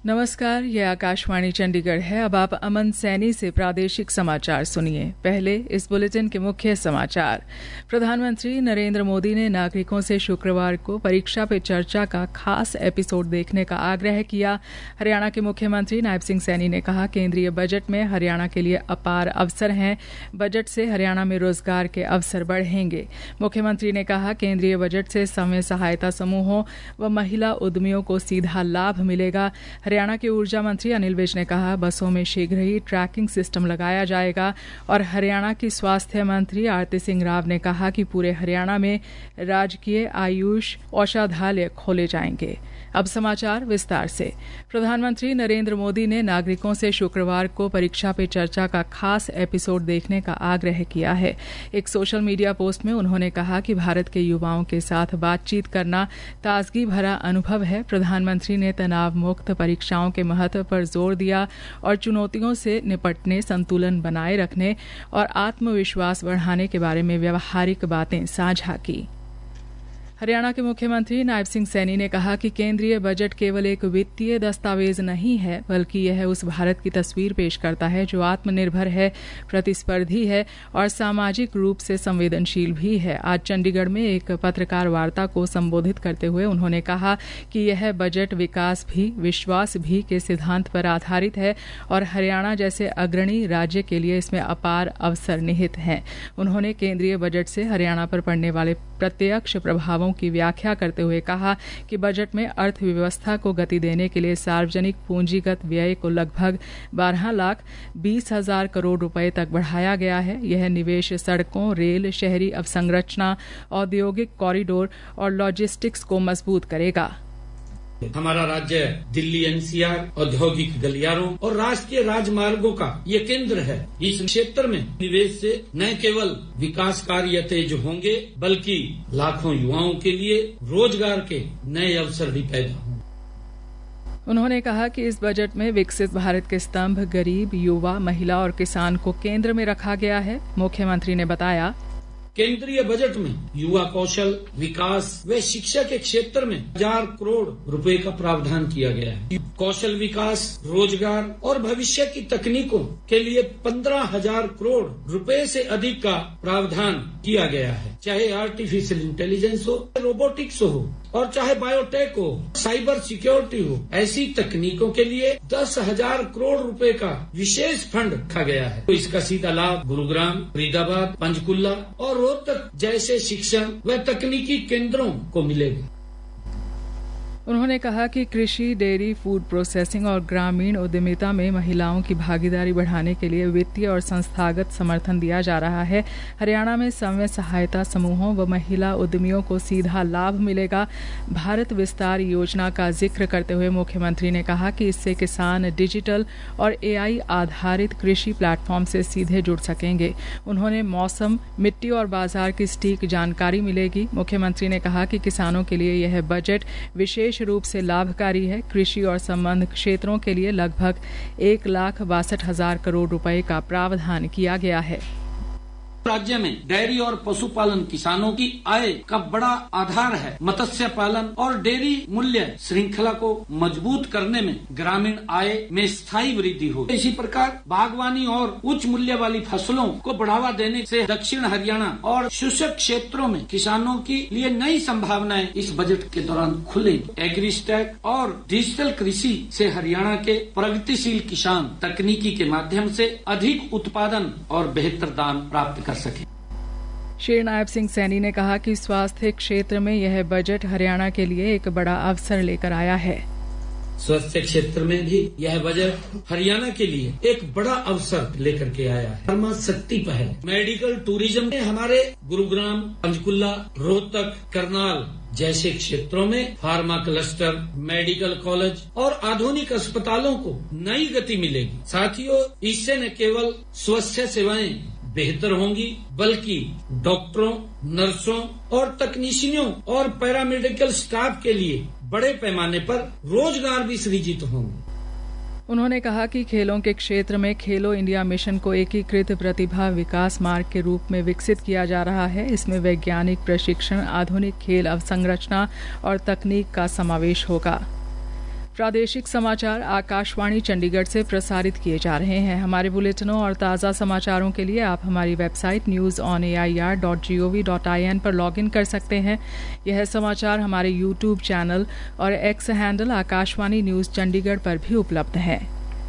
नमस्कार, यह आकाशवाणी चंडीगढ़ है। अब आप अमन सैनी से प्रादेशिक समाचार सुनिए। पहले इस बुलेटिन के मुख्य समाचार। प्रधानमंत्री नरेंद्र मोदी ने नागरिकों से शुक्रवार को परीक्षा पे चर्चा का खास एपिसोड देखने का आग्रह किया। हरियाणा के मुख्यमंत्री नायब सिंह सैनी ने कहा, केंद्रीय बजट में हरियाणा के लिए अपार अवसर हैं। बजट से हरियाणा में रोजगार के अवसर बढ़ेंगे। मुख्यमंत्री ने कहा, केंद्रीय बजट से स्वयं सहायता समूहों व महिला उद्यमियों को सीधा लाभ मिलेगा। हरियाणा के ऊर्जा मंत्री अनिल विज ने कहा, बसों में शीघ्र ही ट्रैकिंग सिस्टम लगाया जाएगा। और हरियाणा की स्वास्थ्य मंत्री आरती सिंह राव ने कहा कि पूरे हरियाणा में राजकीय आयुष औषधालय खोले जाएंगे। अब समाचार विस्तार से। प्रधानमंत्री नरेंद्र मोदी ने नागरिकों से शुक्रवार को परीक्षा पे चर्चा का खास एपिसोड देखने का आग्रह किया है। एक सोशल मीडिया पोस्ट में उन्होंने कहा कि भारत के युवाओं के साथ बातचीत करना ताजगी भरा अनुभव है। प्रधानमंत्री ने तनाव मुक्त परीक्षाओं के महत्व पर जोर दिया और चुनौतियों से निपटने, संतुलन बनाए रखने और आत्मविश्वास बढ़ाने के बारे में व्यावहारिक बातें साझा की। हरियाणा के मुख्यमंत्री नायब सिंह सैनी ने कहा कि केंद्रीय बजट केवल एक वित्तीय दस्तावेज नहीं है, बल्कि यह उस भारत की तस्वीर पेश करता है जो आत्मनिर्भर है, प्रतिस्पर्धी है और सामाजिक रूप से संवेदनशील भी है। आज चंडीगढ़ में एक पत्रकार वार्ता को संबोधित करते हुए उन्होंने कहा कि यह बजट विकास भी, विश्वास भी के सिद्धांत पर आधारित है और हरियाणा जैसे अग्रणी राज्य के लिए इसमें अपार अवसर निहित हैं। उन्होंने केंद्रीय बजट से हरियाणा पर पड़ने वाले प्रत्यक्ष प्रभावों की व्याख्या करते हुए कहा कि बजट में अर्थव्यवस्था को गति देने के लिए सार्वजनिक पूंजीगत व्यय को लगभग 12,20,000 करोड़ रुपए तक बढ़ाया गया है। यह निवेश सड़कों, रेल, शहरी अवसंरचना, औद्योगिक कॉरिडोर और लॉजिस्टिक्स को मजबूत करेगा। हमारा राज्य दिल्ली एनसीआर, औद्योगिक गलियारों और राष्ट्रीय राजमार्गों का ये केंद्र है। इस क्षेत्र में निवेश से न केवल विकास कार्य तेज होंगे, बल्कि लाखों युवाओं के लिए रोजगार के नए अवसर भी पैदा होंगे। उन्होंने कहा कि इस बजट में विकसित भारत के स्तंभ गरीब, युवा, महिला और किसान को केंद्र में रखा गया है। मुख्यमंत्री ने बताया, केंद्रीय बजट में युवा कौशल विकास व शिक्षा के क्षेत्र में 1000 करोड़ रुपए का प्रावधान किया गया है। कौशल विकास, रोजगार और भविष्य की तकनीकों के लिए 15,000 करोड़ रुपए से अधिक का प्रावधान किया गया है। चाहे आर्टिफिशियल इंटेलिजेंस हो, रोबोटिक्स हो और चाहे बायोटेक हो, साइबर सिक्योरिटी हो, ऐसी तकनीकों के लिए 10,000 करोड़ रुपए का विशेष फंड रखा गया है। तो इसका सीधा लाभ गुरुग्राम, फरीदाबाद, पंचकुला और रोहतक जैसे शिक्षण व तकनीकी केंद्रों को मिलेगा। उन्होंने कहा कि कृषि, डेयरी, फूड प्रोसेसिंग और ग्रामीण उद्यमिता में महिलाओं की भागीदारी बढ़ाने के लिए वित्तीय और संस्थागत समर्थन दिया जा रहा है। हरियाणा में स्वयं सहायता समूहों व महिला उद्यमियों को सीधा लाभ मिलेगा। भारत विस्तार योजना का जिक्र करते हुए मुख्यमंत्री ने कहा कि इससे किसान डिजिटल और एआई आधारित कृषि प्लेटफॉर्म से सीधे जुड़ सकेंगे। उन्होंने मौसम, मिट्टी और बाजार की सटीक जानकारी मिलेगी। मुख्यमंत्री ने कहा कि किसानों के लिए यह बजट विशेष रूप से लाभकारी है। कृषि और संबद्ध क्षेत्रों के लिए लगभग 1,62,000 करोड़ रुपए का प्रावधान किया गया है। राज्य में डेयरी और पशुपालन किसानों की आय का बड़ा आधार है। मत्स्य पालन और डेयरी मूल्य श्रृंखला को मजबूत करने में ग्रामीण आय में स्थायी वृद्धि हो। इसी प्रकार बागवानी और उच्च मूल्य वाली फसलों को बढ़ावा देने से दक्षिण हरियाणा और शुष्क क्षेत्रों में किसानों के लिए नई संभावनाएं इस बजट के दौरान खुलेगी। एग्रीस्टैक और डिजिटल कृषि से हरियाणा के प्रगतिशील किसान तकनीकी के माध्यम से अधिक उत्पादन और बेहतर दाम प्राप्त कर सके। श्री नायब सिंह सैनी ने कहा कि स्वास्थ्य क्षेत्र में यह बजट हरियाणा के लिए एक बड़ा अवसर लेकर आया है। स्वास्थ्य क्षेत्र में भी यह बजट हरियाणा के लिए एक बड़ा अवसर लेकर के आया है। फार्मा शक्ति पहल, मेडिकल टूरिज्म में हमारे गुरुग्राम, पंचकुला, रोहतक, करनाल जैसे क्षेत्रों में फार्मा क्लस्टर, मेडिकल कॉलेज और आधुनिक अस्पतालों को नई गति मिलेगी। साथियों, इससे न केवल स्वास्थ्य सेवाएं बेहतर होंगी, बल्कि डॉक्टरों, नर्सों और तकनीशियनों और पैरामेडिकल स्टाफ के लिए बड़े पैमाने पर रोजगार भी सृजित होंगे। उन्होंने कहा कि खेलों के क्षेत्र में खेलो इंडिया मिशन को एकीकृत प्रतिभा विकास मार्ग के रूप में विकसित किया जा रहा है। इसमें वैज्ञानिक प्रशिक्षण, आधुनिक खेल अवसंरचना और तकनीक का समावेश होगा। प्रादेशिक समाचार आकाशवाणी चंडीगढ़ से प्रसारित किए जा रहे हैं। हमारे बुलेटिनों और ताज़ा समाचारों के लिए आप हमारी वेबसाइट newsonair.gov.in पर लॉगिन कर सकते हैं। यह समाचार हमारे यूट्यूब चैनल और X handle Akashvani news Chandigarh पर भी उपलब्ध है।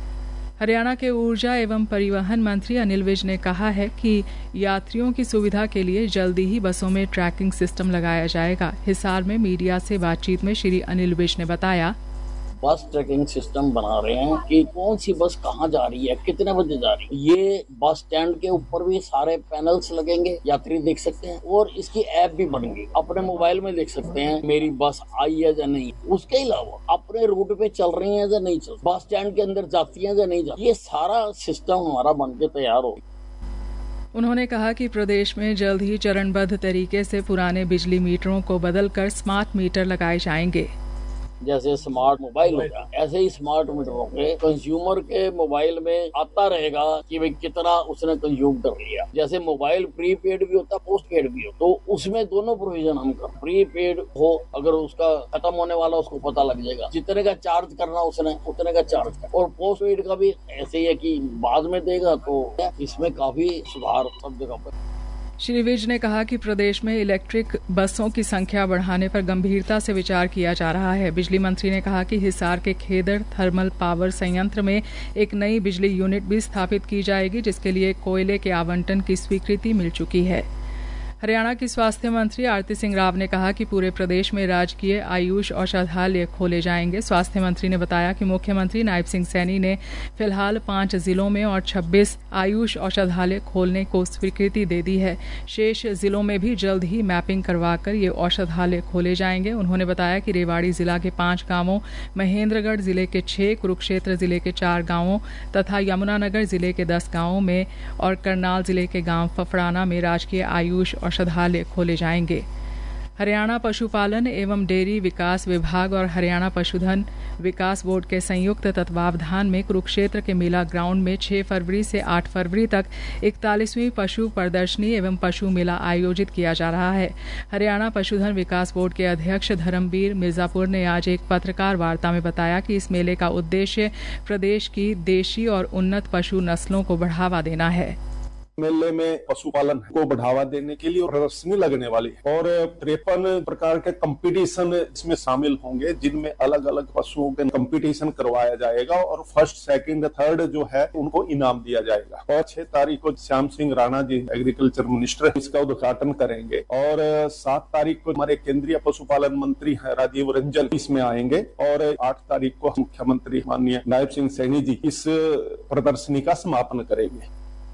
हरियाणा के ऊर्जा एवं परिवहन मंत्री अनिल विज ने कहा है कि यात्रियों की सुविधा के लिए जल्दी ही बसों में ट्रैकिंग सिस्टम लगाया जाएगा। हिसार में मीडिया से बातचीत में श्री अनिल विज ने बताया, बस ट्रैकिंग सिस्टम बना रहे हैं कि कौन सी बस कहाँ जा रही है, कितने बजे जा रही है। ये बस स्टैंड के ऊपर भी सारे पैनल्स लगेंगे, यात्री देख सकते हैं, और इसकी ऐप भी बनेगी, अपने मोबाइल में देख सकते हैं मेरी बस आई है या नहीं। उसके अलावा अपने रूट पे चल रही है या नहीं चल, बस स्टैंड के अंदर जाती है या नहीं जाती, ये सारा सिस्टम हमारा बन के तैयार हो। उन्होंने कहा कि प्रदेश में जल्द ही चरणबद्ध तरीके से पुराने बिजली मीटरों को बदलकर स्मार्ट मीटर लगाए जाएंगे। जैसे स्मार्ट मोबाइल होगा, ऐसे ही स्मार्ट मीटर होंगे। कंज्यूमर के मोबाइल में आता रहेगा कि भाई कितना उसने कंज्यूम कर लिया। जैसे मोबाइल प्रीपेड भी होता है, पोस्ट पेड भी हो, तो उसमें दोनों प्रोविजन हम कर। प्रीपेड हो, अगर उसका खत्म होने वाला उसको पता लग जाएगा, जितने का चार्ज करना उसने उतने का चार्ज कर। और पोस्ट पेड का भी ऐसे ही है कि बाद में देगा, तो इसमें काफी सुधार सब जगह पर। श्री विज ने कहा कि प्रदेश में इलेक्ट्रिक बसों की संख्या बढ़ाने पर गंभीरता से विचार किया जा रहा है। बिजली मंत्री ने कहा कि हिसार के खेदड़ थर्मल पावर संयंत्र में एक नई बिजली यूनिट भी स्थापित की जाएगी, जिसके लिए कोयले के आवंटन की स्वीकृति मिल चुकी है। हरियाणा की स्वास्थ्य मंत्री आरती सिंह राव ने कहा कि पूरे प्रदेश में राजकीय आयुष औषधालय खोले जाएंगे। स्वास्थ्य मंत्री ने बताया कि मुख्यमंत्री नायब सिंह सैनी ने फिलहाल 5 जिलों में और 26 आयुष औषधालय खोलने को स्वीकृति दे दी है। शेष जिलों में भी जल्द ही मैपिंग करवाकर ये औषधालय खोले जाएंगे। उन्होंने बताया कि रेवाड़ी जिला के 5 गांवों, महेंद्रगढ़ जिले के 6, कुरुक्षेत्र जिले के 4 गांवों तथा यमुनानगर जिले के 10 गांवों में और करनाल जिले के गांव फफड़ाना में राजकीय आयुष औषधालय खोले जाएंगे। हरियाणा पशुपालन एवं डेयरी विकास विभाग और हरियाणा पशुधन विकास बोर्ड के संयुक्त तत्वावधान में कुरुक्षेत्र के मेला ग्राउंड में 6 फरवरी से 8 फरवरी तक 41वीं पशु प्रदर्शनी एवं पशु मेला आयोजित किया जा रहा है। हरियाणा पशुधन विकास बोर्ड के अध्यक्ष धर्मवीर मिर्जापुर ने आज एक पत्रकार वार्ता में बताया कि इस मेले का उद्देश्य प्रदेश की देशी और उन्नत पशु नस्लों को बढ़ावा देना है। मेले में पशुपालन को बढ़ावा देने के लिए प्रदर्शनी लगने वाली है और 53 प्रकार के कंपटीशन इसमें शामिल होंगे, जिनमें अलग अलग पशुओं के कंपटीशन करवाया जाएगा और फर्स्ट, सेकंड, थर्ड जो है उनको इनाम दिया जाएगा। और 6 तारीख को श्याम सिंह राणा जी एग्रीकल्चर मिनिस्टर इसका उद्घाटन करेंगे और 7 तारीख को हमारे केंद्रीय पशुपालन मंत्री राजीव रंजन इसमें आएंगे और 8 तारीख को मुख्यमंत्री माननीय नायब सिंह सैनी जी इस प्रदर्शनी का समापन करेंगे।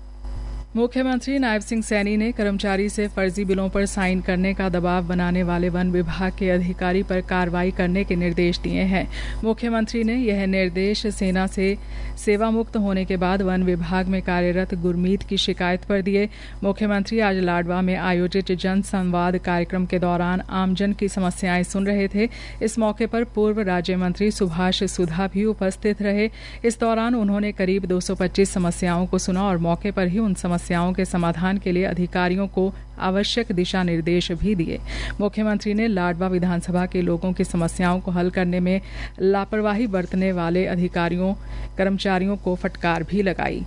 मुख्यमंत्री नायब सिंह सैनी ने कर्मचारी से फर्जी बिलों पर साइन करने का दबाव बनाने वाले वन विभाग के अधिकारी पर कार्रवाई करने के निर्देश दिए हैं। मुख्यमंत्री ने यह निर्देश सेना से सेवा मुक्त होने के बाद वन विभाग में कार्यरत गुरमीत की शिकायत पर दिए। मुख्यमंत्री आज लाडवा में आयोजित जन संवाद कार्यक्रम के दौरान आमजन की समस्याएं सुन रहे थे। इस मौके पर पूर्व राज्य मंत्री सुभाष सुधा भी उपस्थित रहे। इस दौरान उन्होंने करीब 225 समस्याओं को सुना और मौके पर ही उन समस्याओं के समाधान के लिए अधिकारियों को आवश्यक दिशा निर्देश भी दिए। मुख्यमंत्री ने लाडवा विधानसभा के लोगों की समस्याओं को हल करने में लापरवाही बरतने वाले अधिकारियों, कर्मचारियों को फटकार भी लगाई।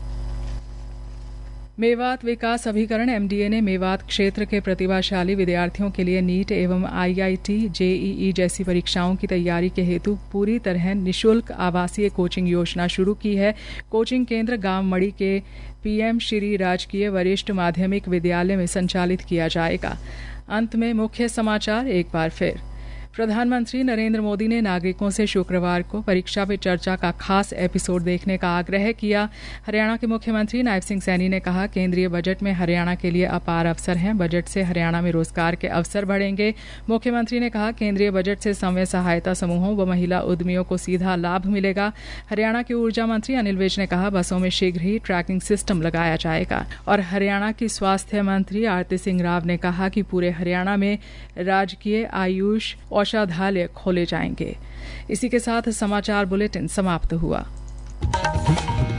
मेवात विकास अभिकरण एमडीए ने मेवात क्षेत्र के प्रतिभाशाली विद्यार्थियों के लिए नीट एवं आईआईटी, जेईई जैसी परीक्षाओं की तैयारी के हेतु पूरी तरह निःशुल्क आवासीय कोचिंग योजना शुरू की है। कोचिंग केंद्र गांव मड़ी के पीएम श्री राजकीय वरिष्ठ माध्यमिक विद्यालय में संचालित किया जाएगा। अंत में मुख्य समाचार एक बार फिर। प्रधानमंत्री नरेंद्र मोदी ने नागरिकों से शुक्रवार को परीक्षा पे चर्चा का खास एपिसोड देखने का आग्रह किया। हरियाणा के मुख्यमंत्री नायब सिंह सैनी ने कहा, केंद्रीय बजट में हरियाणा के लिए अपार अवसर हैं। बजट से हरियाणा में रोजगार के अवसर बढ़ेंगे। मुख्यमंत्री ने कहा, केंद्रीय बजट से स्वयं सहायता समूहों व महिला उद्यमियों को सीधा लाभ मिलेगा। हरियाणा के ऊर्जा मंत्री अनिल विज ने कहा, बसों में शीघ्र ही ट्रैकिंग सिस्टम लगाया जाएगा। और हरियाणा की स्वास्थ्य मंत्री आरती सिंह राव ने कहा कि पूरे हरियाणा में राजकीय आयुष औषधालय खोले जाएंगे। इसी के साथ समाचार बुलेटिन समाप्त हुआ।